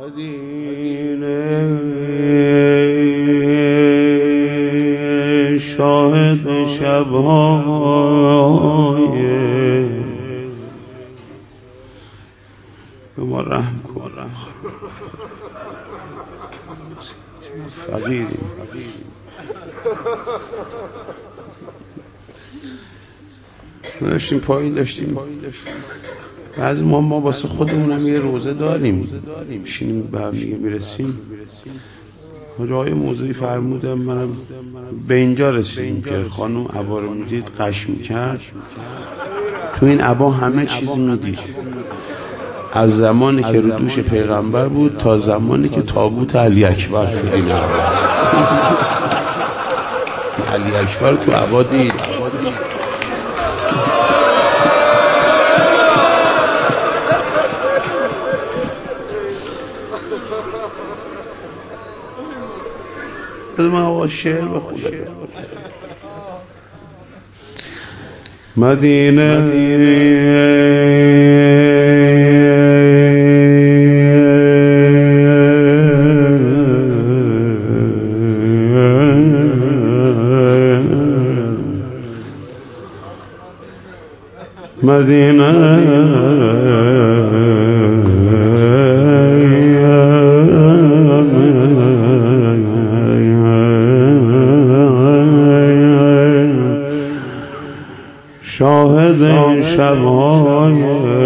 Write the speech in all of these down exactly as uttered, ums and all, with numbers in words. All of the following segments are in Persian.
مدینه شاهد شب‌های به ما رحم کن فقیریم داشتیم پایین داشتیم بعضی ما ما واسه خودمونم یه روزه داریم میشینیم به هم دیگه میرسیم. جای موضوعی فرمودم منم به اینجا رسیدیم که خانم عبا رو میدید قش میکرد. تو این عبا همه چیز میدید، از زمانی که رو دوش پیغمبر بود تا زمانی که تابوت علی اکبر شد. این علی اکبر تو عبا دید. از من آقا شعر بخونم. مدینه مدینه شاهد شب‌های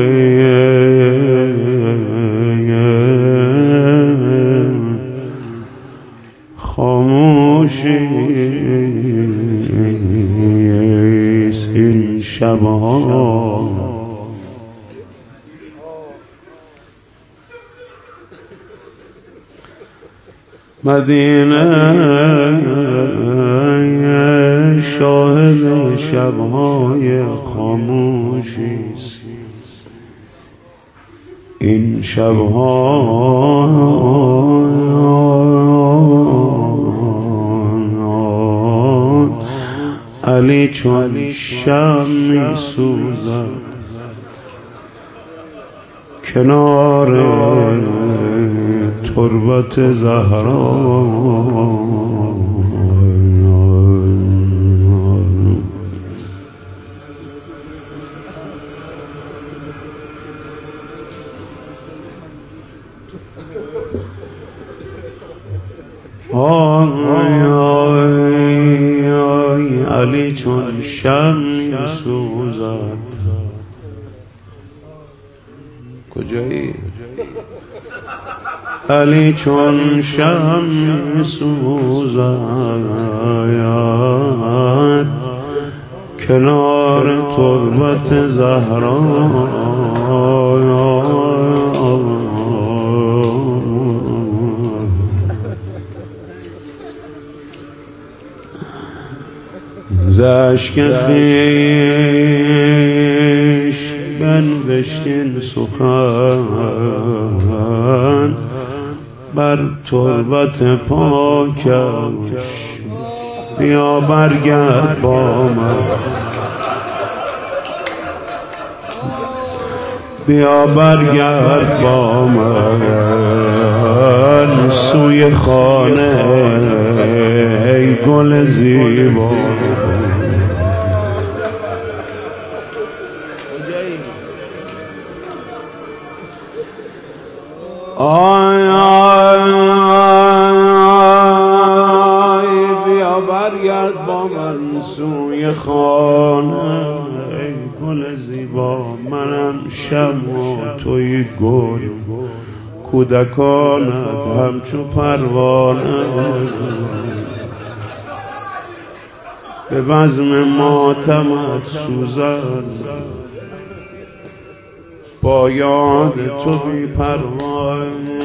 خاموشی این شب‌ها. مدینه شاهد شب‌های خاموشی این شب‌ها. علی چون شمع می‌سوزد کنار تربت زهرا. آی آی آی علی چون شمع سوزد. کجایی؟ علی چون شمع سوزد کنار تربت زهرا. ز اشک خویش بنوشتین سخن بر تربت پاکش. بیا برگرد با من، بیا برگرد با من سوی خانه ای گل زیبا. آی آی آی بیا برگرد با من سوی خانه ای گل زیبا. منم شمع و توی گل کودکانت همچو پروانه. به بزم ماتمت سوزن با یاد تو بی پروانه.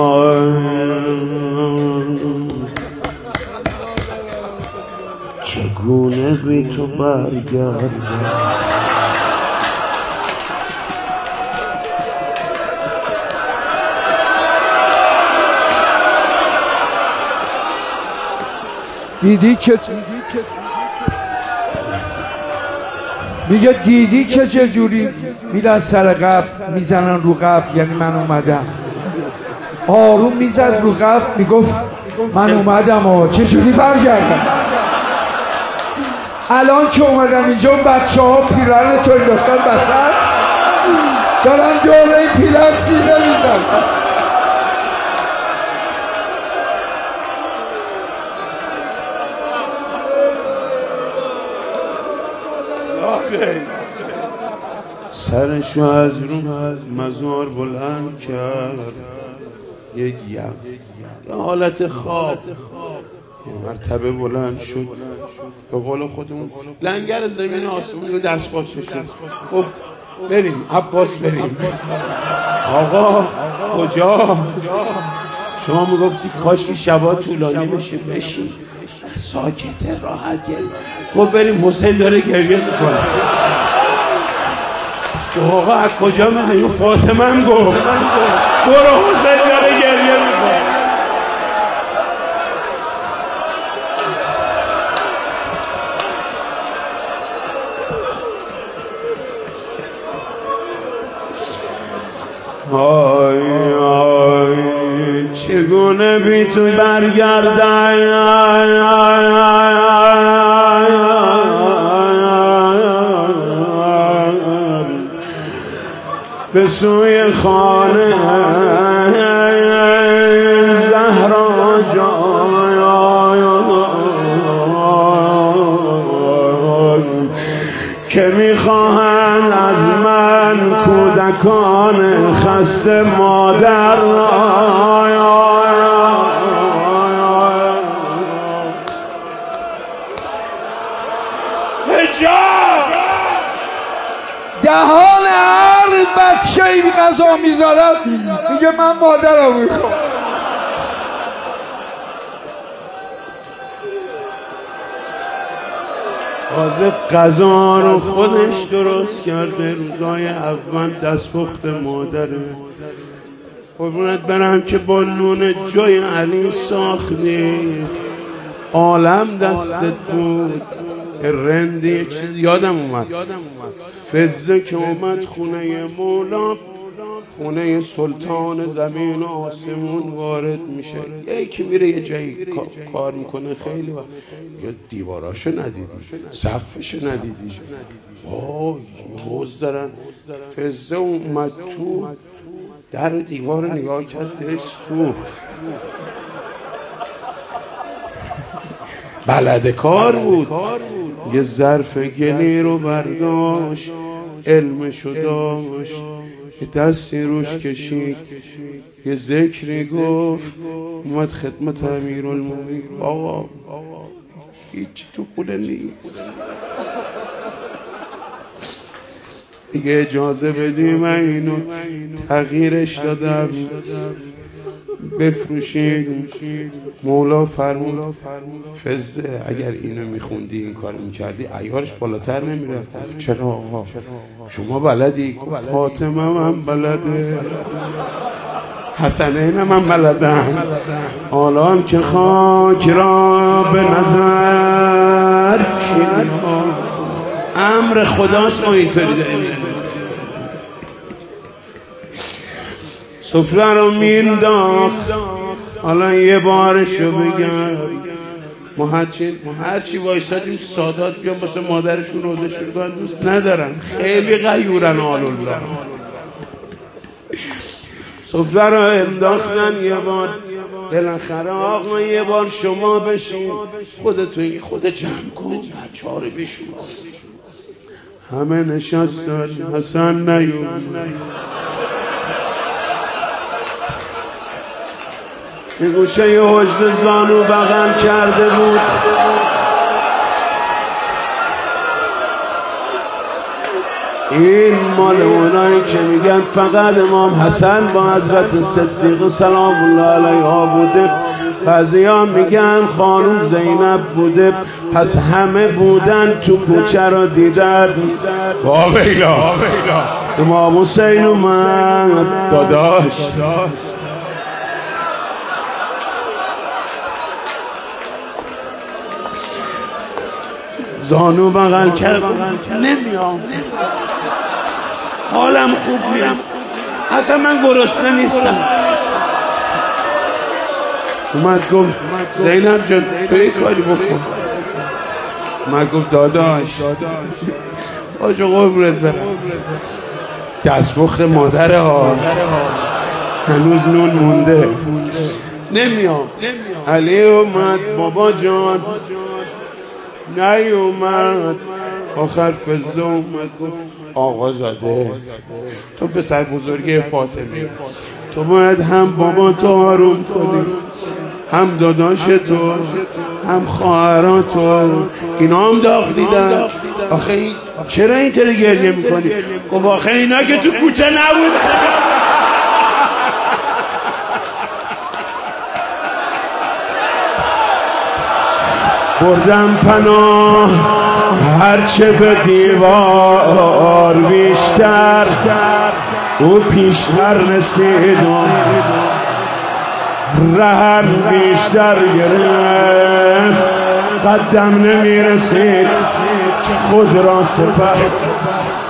چگونه بی تو برگردم؟ دیدی که میگه دیدی که چجوری میدن سر قبل میزنن رو قبل، یعنی من اومدم. آروم میزد رو قفل میگفت من اومدم ها چجوری برگردم. الان که اومدم اینجا بچه ها پیرن تو انداختن بسر دارن دور این پیرن سینه میزن. سرشو از رو مزار بلند کرد، یک یم یه حالت خواب یه مرتبه بلند شد، به قول خودمون لنگر زمین آسمون رو دست باز شد، گفت بریم عباس بریم. آقا کجا؟ شما میگفتی کاش که شبا طولانی بشه. بشین ساکته راحت گرد. گفت بریم حسین داره گریه میکنه. آقا از کجا من؟ فاطمه هم گفت برو حسین داره گریه میکنه. آی آی چگونه بی تو برگردم به سوی خانه زهرا جان که میخواهند از من کودکان خسته مادر دهان هر بچه این غذا میذارد میگه من مادرم میخوام. تازه غذا رو خودش درست کرده، روزای اول دستپخت مادره. قربونت برم که با نون جای علی ساختی، عالم دستت بود. رندی یک چیز یادم اومد، فزه که اومد خونه مولا، خونه سلطان زمین و آسمون وارد میشه، یکی میره یه جایی کار میکنه، خیلی وقت یه دیواراشو ندیدی، سقفشو ندیدی، وای حوض دارن. فزه اومد تو، در دیوار نگاه کرد، دلش سوخت. بلد کار بود. یه ظرف گلی رو برداشت، علمشو داشت، یه دستی روش کشید، یه ذکری گفت، اومد خدمت امیرالمومنین. آقا هیچ تو خونه نیست، دیگه اجازه بدی من اینو تغییرش دادم بفروشید. مولا فرمود فزه اگر اینو میخوندی این کار میکردی عیارش بالاتر نمیرفت. چرا آقا شما بلدی؟ فاطمه من بلده، حسنین من بلدن، آلان که خاک را به نظر کشید. امر خداست، ما اینطوری داریم. سفره رو مینداخت. حالا یه بارشو بگم، ما هرچی هرچی وایسادیم سادات بیان واسه مادرشون روزه شروع دوست ندارن، خیلی غیورن. آلالله سفره رو انداختن. یه بار بالاخره آقا یه بار شما بشین، خودتون خود جمع کن، بچه ها رو بشین. همه نشستن، حسن نیوم. یه گوشه یه حجد زانو بغل کرده بود، این مال اونایی که میگن فقط امام حسن با حضرت صدیق سلام الله علیها بوده، بعضی ها میگن خانم زینب بوده، پس همه بودن تو کوچه رو دیدن. واویلا امام حسین اومد داداش، زانو بغل کرد، نمیام، حالم خوب نیست، اصلا من گرسنه نیستم. اومد گفت زینب جان تو یه کاری بکن. من گفت داداش آجا قربونت برم دستپخت مادره ها هنوز نون مونده نمیام. علی اومد بابا جان نیومد آخر فضل اومد گفت آقا زاده تو پسر بزرگی فاطمه تو باید هم بابا تو آروم کنی هم داداش تو هم خواهران تو اینا هم داغ دیدن. آخه این چرا اینطوری گریه میکنی؟ گفت آخه اینا که تو کوچه نبود بردم پناه هرچه به دیوار بیشتر او پیشتر رسید و رهم بیشتر گرفت قدم نمیرسید که خود را سپر